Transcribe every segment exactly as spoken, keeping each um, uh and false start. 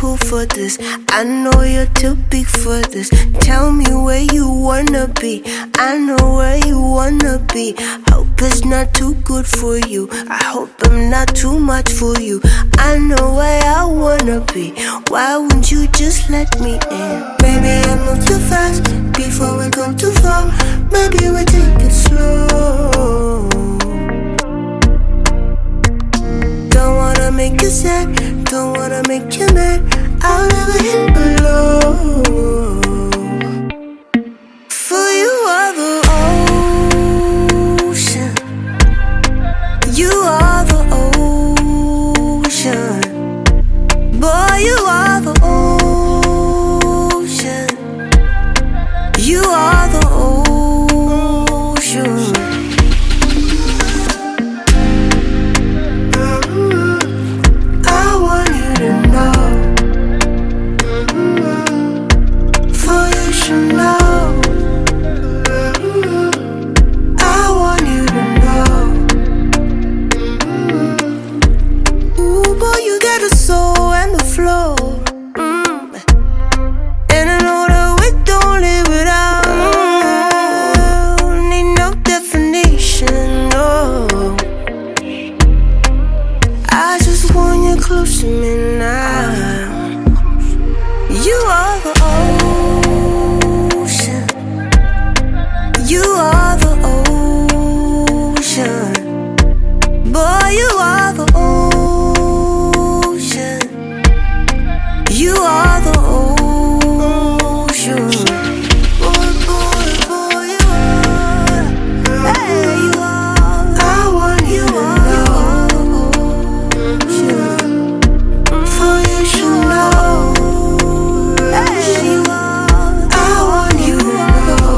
cool for this. I know you're too big for this. Tell me where you wanna be. I know where you wanna be. Hope it's not too good for you. I hope I'm not too much for you. I know where I wanna be. Why won't you just let me in? Maybe I move too fast before we go too far. Maybe we take it slow. Don't wanna make you sad, don't wanna make you mad. I'll never hit below. For you are the ocean. You are the ocean. Boy, you are the ocean. You are the ocean. The soul and the flow, mm. And I know that we don't live without. Need no definition, no. I just want you close to me now. You are the ocean. You are the ocean. Boy, you are the ocean. You are the ocean. Boy, boy, boy, you are. Hey, you are. I want you to know. For you should know. Hey, you are. I want you to know.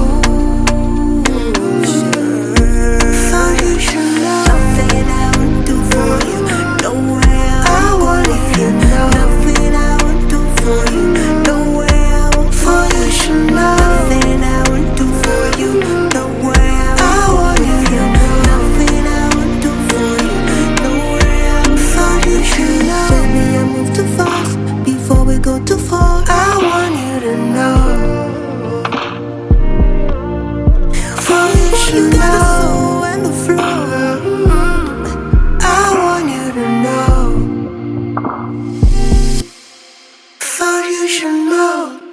For you should know. Nothing I would do for you. No way I want you to know. Nothing I for you, no way I won't for you should know. Nothing I would do for you, no way I want you to know. Nothing I would do for you, no way I won't for you should know. Baby, I move too fast before we go too far. I want you to know. For you should know and the flow. I want you to know. You should know.